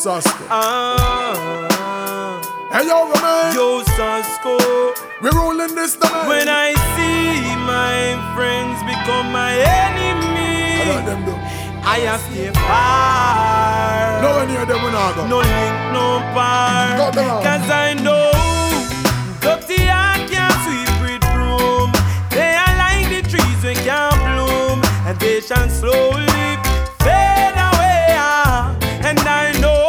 Sasko. Hey yo, man. Yo, Sasko. We rolling this down. When I see my friends become my enemy, I like them though. I have stay far. No one near them when I go. No link, no bar. Got them out. Cause I know dirty heart can't sweep with broom. They are like the trees we can't bloom, and they shall slowly fade away. And I know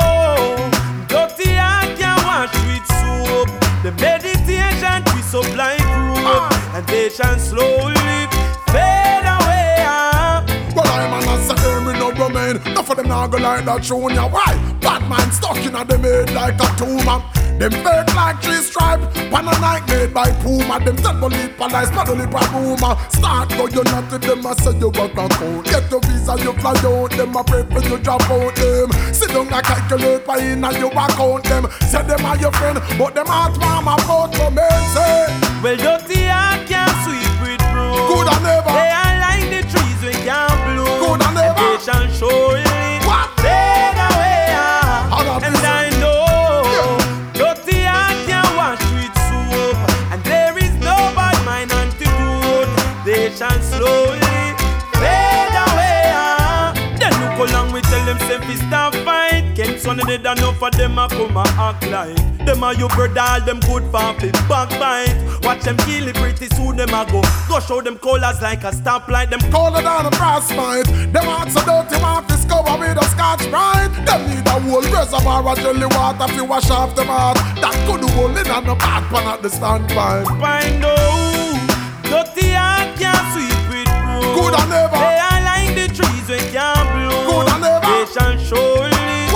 dirty heart can't wash with soap. The meditation twist up like rope, and they shall slowly fade away. Well, I'm an answer, me no remain. Enough of them now go like that show ya. Why? Batman stuck in a them head like a tumor. Them fake like three stripe. Pan a night made by Puma. Them temple lip and ice paddle lip and rumor. Start go you not to them, I say you work and count. Get your visa, you fly out. Them a pray for you drop out them. Sit down and calculate by in and you account them. Say them are your friend, but them heart mama about to me say. Well, dirty heart can't sweep with broom. Good and never. They are like the trees we can't bloom. Good and never. They shall surely fade away. And I know dirty heart can't wash with soap, and there is no bad mind antidote. They shall slowly fade away. Then look along we tell them say fi stop fight. Can't son of the enough for them a come a act like them a your brother, all them good for fi backbite. Watch them kill it pretty soon them a go show them colors like a stoplight. Them colder than a frostbite. Them hearts so dirty, want to discover with a Scotch Brite. Them need a whole reservoir of jelly water fi wash off them heart. That could do all in and a bad pan at the standpipe. Find out dirty heart can't sweep with broom. Good and never. They are like the trees we can't bloom. Good and never. They shall surely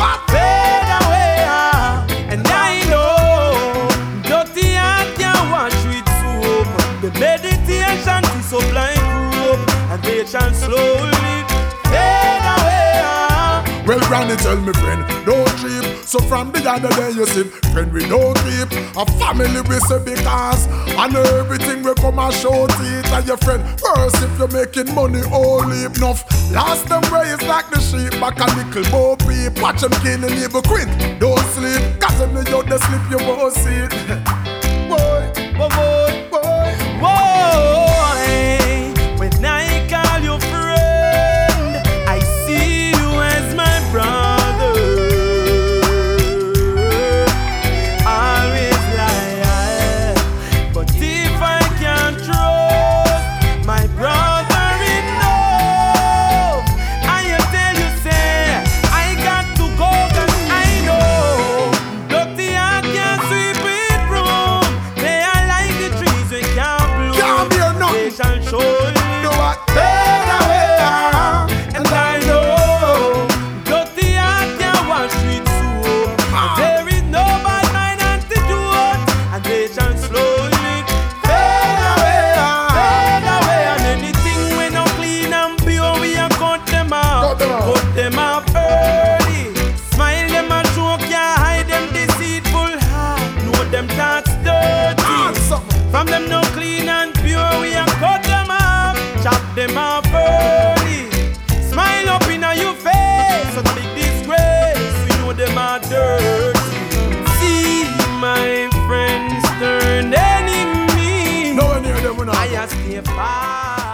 fade away. And I know dirty heart can't wash with soap. The meditation is up like rope, and they shall slowly fade away. Well, Granny tell me friend, don't trip. So from the other day you see, friend we don't keep. A family we say because and everything we come and show teeth and your friend. First if you're making money, all leave enough. Last them raised like the sheep, back a little more peep. Watch them kill and leave a quick. Don't sleep, cause when you out they sleep you won't see it. Boy, boy, boy, boy. When I call you friend, I see you as my brother. Always lie, but if I can't trust my brother enough, I tell you say I got to go 'cause I know dirty heart can't sweep it broom. They are like the trees we can't bloom. They shall surely fade away. And I know dirty heart can't wash with soap. There is no bad mind antidote, and they shall slowly fade away. Fade away. And anything we no clean and pure, we a cut them off. Cut them off early. Smile them and joke, can't hide them deceitful heart. Know them thoughts dirty. From them no clean and pure, we a cut them off. Chop them off early. Smile up in your face, so big disgrace. We know them are dirty. See my friends turn enemy. No one near them when I stay far.